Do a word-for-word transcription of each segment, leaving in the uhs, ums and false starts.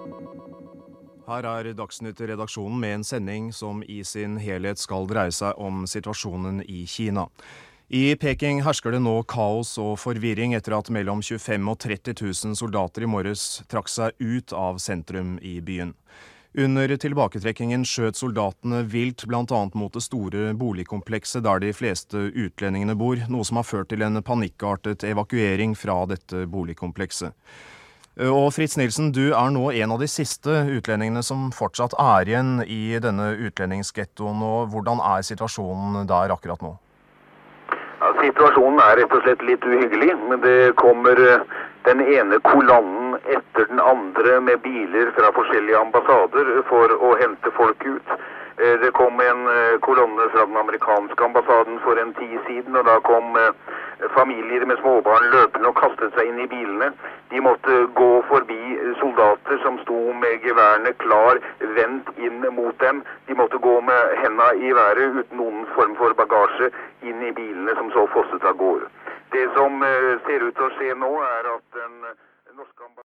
Her er Dagsnytt-redaksjonen med en sending som i sin helhet skal dreie seg om situasjonen i Kina. I Peking hersker det nå kaos og forvirring etter at mellom tjuefem og tretti tusen soldater i morges trakk seg ut av sentrum i byen. Under tilbaketrekkingen skjøt soldatene vilt blant annet mot det store boligkomplekset der de fleste utlendingene bor, noe som har ført til en panikkartet evakuering fra dette boligkomplekset. Og Fritz Nilsen, du er nå en av de siste utlendingene som fortsatt er igjen i denne utlendingsgettoen, og hvordan er situasjonen der akkurat nå? Ja, situasjonen er rett og slett litt uhyggelig, men det kommer den ene kolonnen etter den andre med biler fra forskjellige ambassader for å hente folk ut. Det kom en kolonne fra den amerikanske ambassaden for en tid siden, og da kom familier med småbarn løpende og kastet seg inn i bilene. De måtte gå forbi soldater som sto med geværene klar, vendt inn mot dem. De måtte gå med hendene i været uten noen form for bagasje inn i bilene som så fosset av gårde. Det som ser ut til å skje nå er at den norske ambassaden...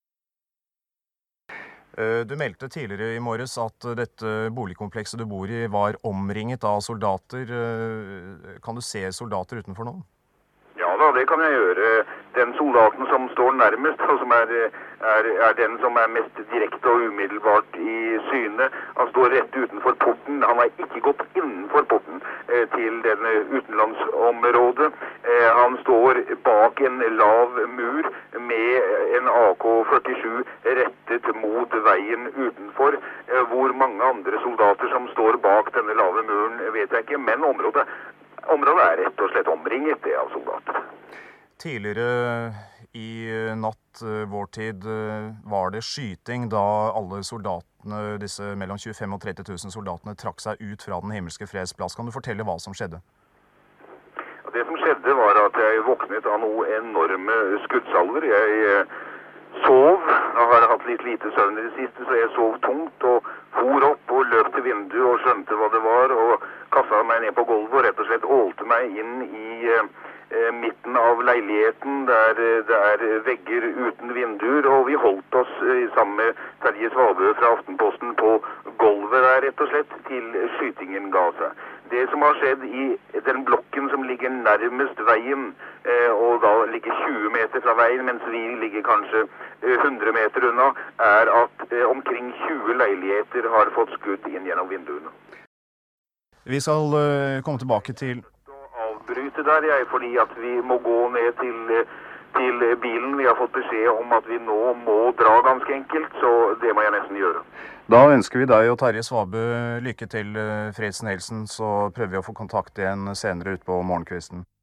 Du meldte tidligere i morges at dette boligkomplekset du bor i var omringet av soldater. Kan du se soldater utenfor nå? Ja da, det kan jeg gjøre. Den soldaten som står nærmest, og som er, er, er den som er mest direkte og umiddelbart i syne, han står rett utenfor porten. Han har ikke gått innenfor porten eh, til denne utenlandsområdet. Eh, han står bak en lav mur med en A K førtisju rettet mot veien utenfor. Eh, hvor mange andre soldater som står bak denne lave muren vet jeg ikke, men området Området er rett og slett omringet det av soldater. Tidligere i natt vår tid var det skyting da alle soldatene, disse mellom tjuefem og tretti tusen soldatene, trakk seg ut fra Den himmelske freds plass. Kan du fortelle hva som skjedde? Det som skjedde var at jeg våknet av noen enorme skuddsalver. Jeg sov, jeg har hatt litt lite søvn i det siste, så jeg sov tungt og for opp og løp til vinduet og skjønte hva det var, og kastet meg ned på gulvet og rett og slett ålte meg inn i eh, midten av leiligheten der det er vegger uten vinduer, og vi holdt oss eh, sammen med Terje Svabø fra Aftenposten på gulvet der rett og slett til skytingen ga seg. Det som har skjedd i den blokken som ligger nærmest veien, eh, og da ligger tjue meter fra veien, mens vi ligger kanskje eh, hundre meter unna, er at eh, omkring tjue leiligheter har fått skudd inn gjennom vinduene. Vi skal uh, komme tilbake til... Avbryte der, jeg, fordi at vi må gå ned til, til bilen. Vi har fått beskjed om at vi nå må dra ganske enkelt, så det må jeg nesten gjøre. Da ønsker vi deg og Terje Svabø lykke til, Fritz Nilsen, så prøver vi å få kontakt igjen senere ut på morgenkvisten.